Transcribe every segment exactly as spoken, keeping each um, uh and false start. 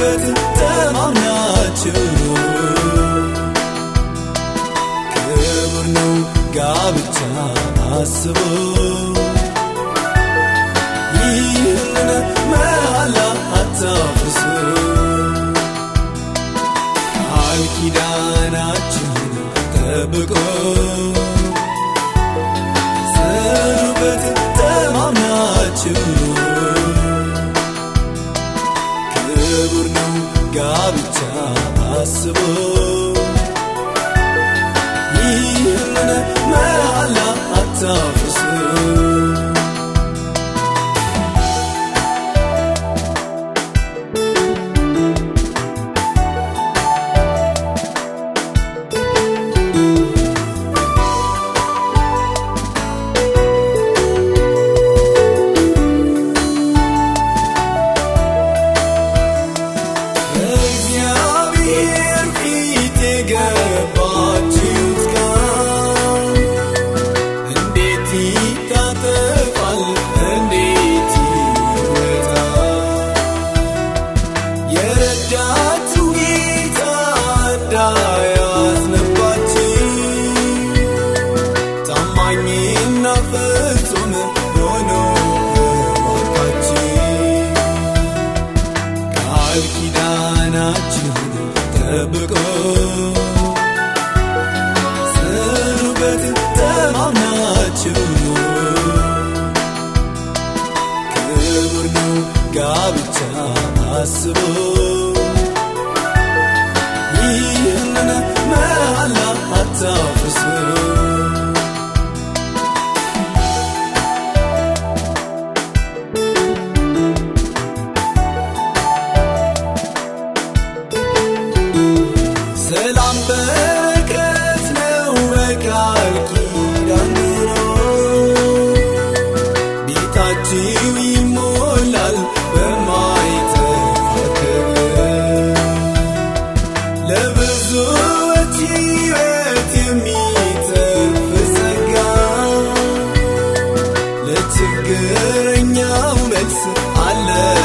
ስሩበት ተማምናችሁ ክቡር ነው ጋብቻ አስቡ ይህንን መሐላ አታፍርሱ ቃል ኪዳናችሁን ጠብቁ ስሩበት ተማምናችሁ ክቡር ነው ጋብቻ አስቡ ይህንን መሐላ አታፍርሱ ቃል ኪዳናችሁን ጠብቁ ስሩበት ተማምናችሁ ክቡር ነው ጋብቻ አስቡ ይህንን መሐላ አታፍርሱ ሰላም በረከት ነው በቃል ኪዳን ቤታችሁ ይሞላል በማይጠፋ ክብር ለብዙዎች ሕይወት የሚተርፍ ጸጋ ለችግረኛው መልስ አለ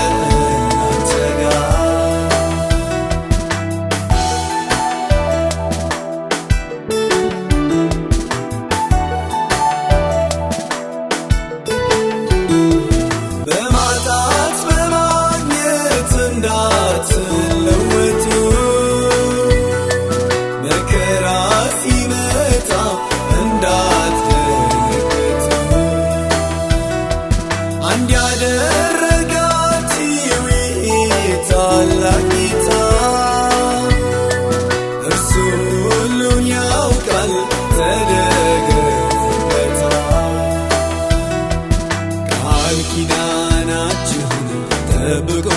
ቃል ኪዳናችሁን ጠብቁ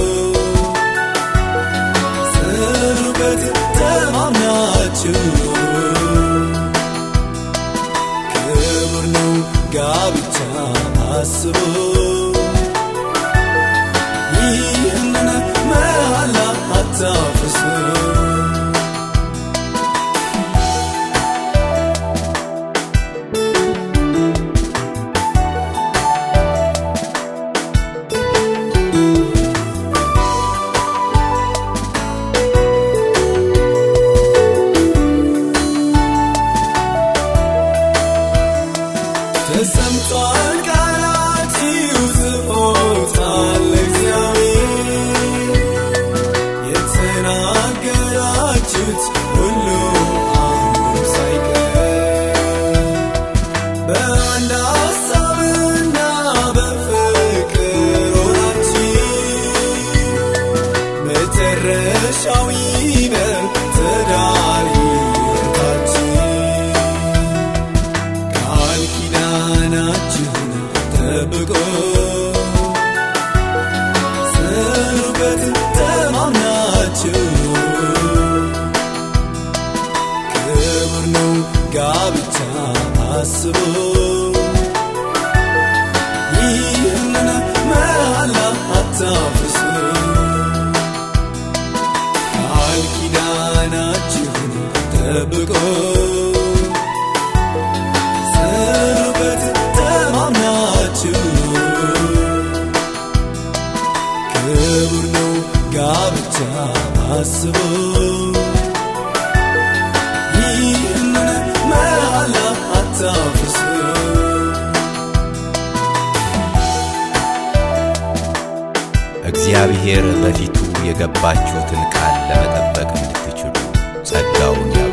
ስሩበት ተማምናችሁ ክቡር ነው ጋብቻ አስቡ ይህንን መሐላ አታፍርሱ ተሰምቷል ቃላችሁ ጽፎታል እግዚአብሔር የተናገራችሁት ሁሉ አንዱም ሳይቀር በአንድ ሐሳብና በፍቅር ሆናችሁ መጨረሻው ይበል ትዳር ኪዳናችሁን ጠብቁ ስሩበት ተማምናችሁ ክቡር ነው ጋብቻ አስቡ ይህንን መሐላ አታፍርሱ ቃል ኪዳናችሁን ጠብቁ ስሩበት ተማምናችሁ ክቡር ነው ጋብቻ ብቻ አስቡ ይህንን መሐላ አታፍርሱ እግዚአብሔር በፊቱ የገባችሁትን ቃል ለመጠበቅ እንድትችሉ ጸጋውን